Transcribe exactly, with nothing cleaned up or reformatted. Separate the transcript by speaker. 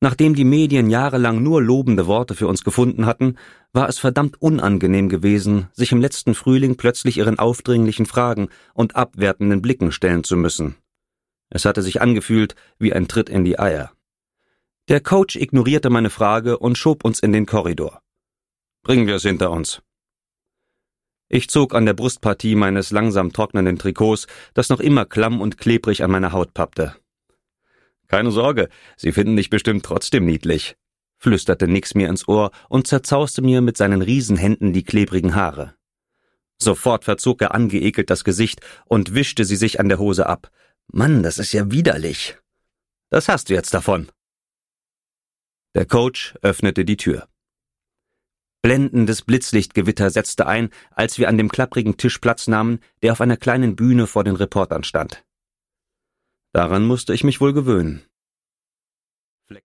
Speaker 1: Nachdem die Medien jahrelang nur lobende Worte für uns gefunden hatten, war es verdammt unangenehm gewesen, sich im letzten Frühling plötzlich ihren aufdringlichen Fragen und abwertenden Blicken stellen zu müssen. Es hatte sich angefühlt wie ein Tritt in die Eier. Der Coach ignorierte meine Frage und schob uns in den Korridor. »Bringen wir es hinter uns.« Ich zog an der Brustpartie meines langsam trocknenden Trikots, das noch immer klamm und klebrig an meiner Haut pappte. »Keine Sorge, Sie finden dich bestimmt trotzdem niedlich«, flüsterte Nix mir ins Ohr und zerzauste mir mit seinen Riesenhänden die klebrigen Haare. Sofort verzog er angeekelt das Gesicht und wischte sie sich an der Hose ab. »Mann, das ist ja widerlich.« »Das hast du jetzt davon.« Der Coach öffnete die Tür. Blendendes Blitzlichtgewitter setzte ein, als wir an dem klapprigen Tisch Platz nahmen, der auf einer kleinen Bühne vor den Reportern stand. Daran musste ich mich wohl gewöhnen.